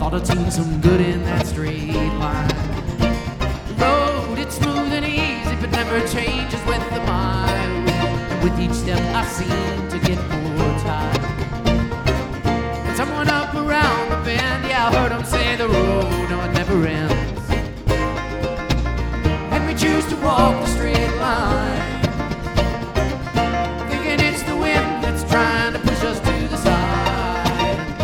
thought I'd seen some good in that straight line. The road, it's smooth and easy, but never changes with the mile. And with each step I seem to get more tired. And someone up around the bend, yeah, I heard him say the road, no, it never ends. And we choose to walk the straight line.